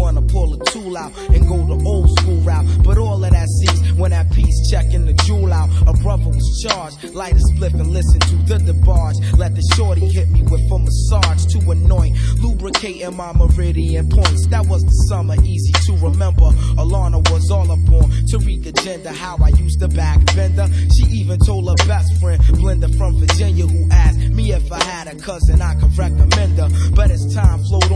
wanna pull a tool out and go the old school route. But all of that ceased when that piece checking the jewel out. A brother was charged, light a spliff and listen to the debarge. Let the shorty hit me with a massage to anoint, lubricating my meridian points. That was the summer, easy to remember. Alana was all up on Tariq agenda, how I used to back bender. She even told her best friend, Blender from Virginia, who asked me if I had a cousin I could recommend her. But as time flowed on,